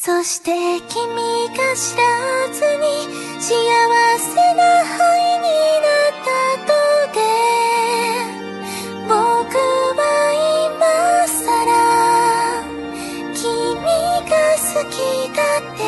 そして君が知らずに幸せな灰になったとで、僕は今さら君が好きだって。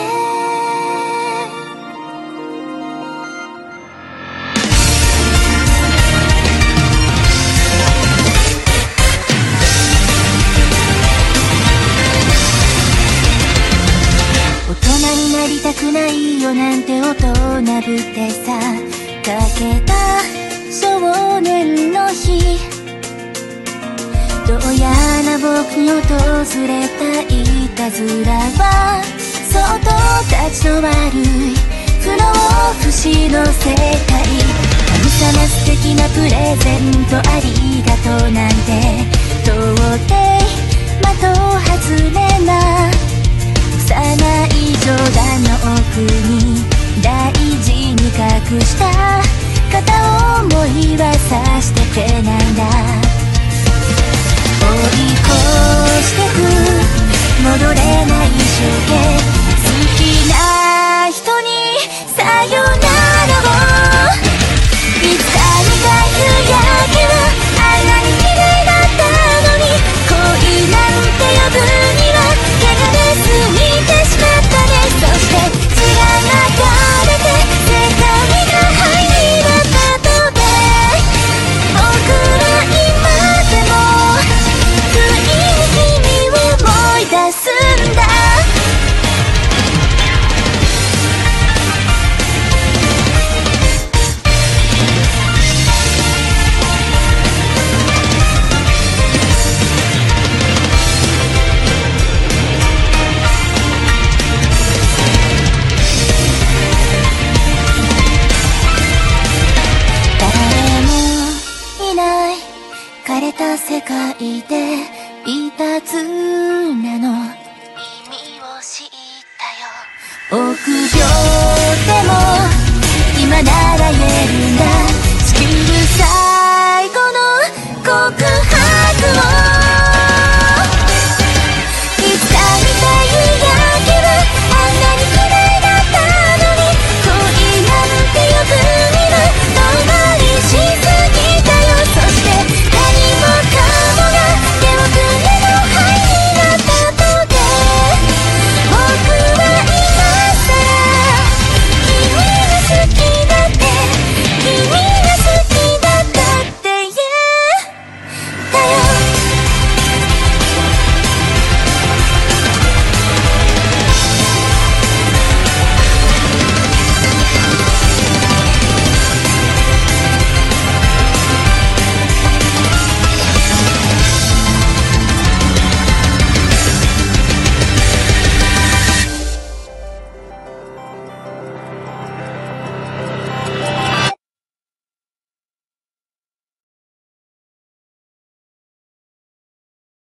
大人になりたくないよなんて大人ぶってさかけた少年の日、どうやら僕に訪れたいたずらはそっと立ち止まる不老不死の世界。神様素敵なプレゼントありがとうなんて到底的外れな幼い冗談の奥に大事に隠した片思いはさしてくれないんだ。追い越してく戻れない情景、好きな人にさよならを。いつか苦い夕焼けはあんなに綺麗だったのに、恋なんて呼ぶには怪我で過ぎてしまったね。そして血が流れて世界が灰になったとで、僕は今でも不意に君を思い出すんだ。枯れた世界でいたずらの意味を知ったよ。臆病でも今なら言えるんだ。